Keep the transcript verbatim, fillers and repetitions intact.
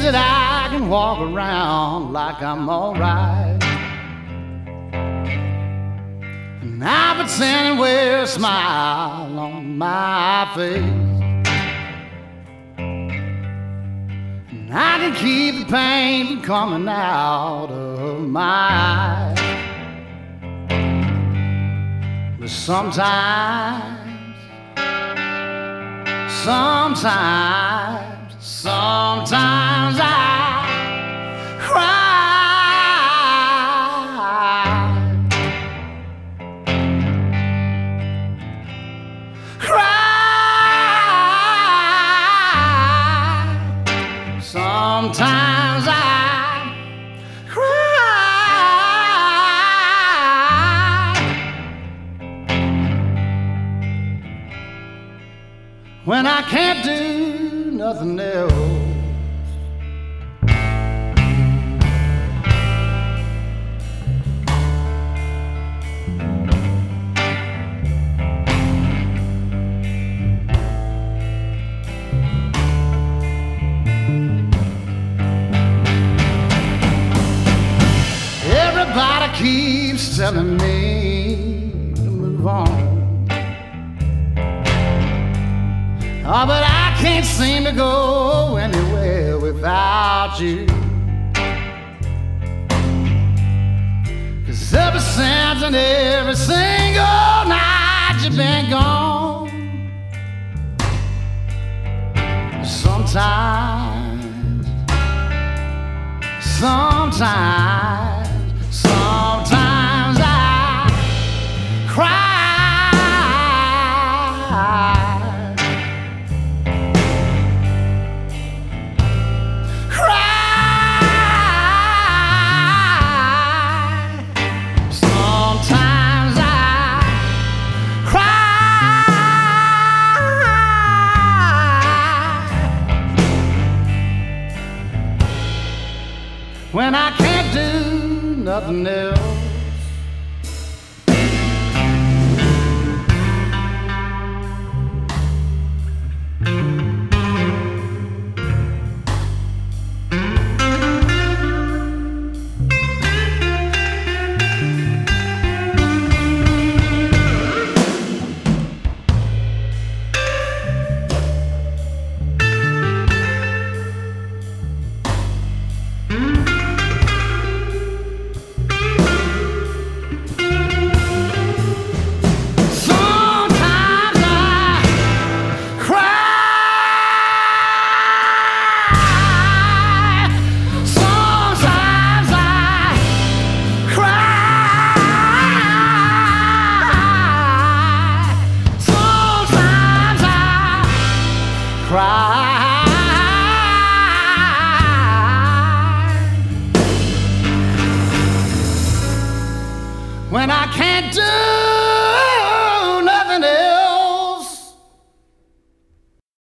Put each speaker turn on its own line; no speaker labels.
that I can walk around like I'm alright. And I pretend and wear a smile on my face. And I can keep the pain from coming out of my eyes. But sometimes, sometimes, sometimes I cry. Sometimes I cry when I can't do nothing else. Everybody keeps telling me to move on. Oh, but I can't seem to go anywhere without you. 'Cause ever since and every single night you've been gone. Sometimes, sometimes Sometimes I cry, cry. Sometimes I cry when I can't do nothing else.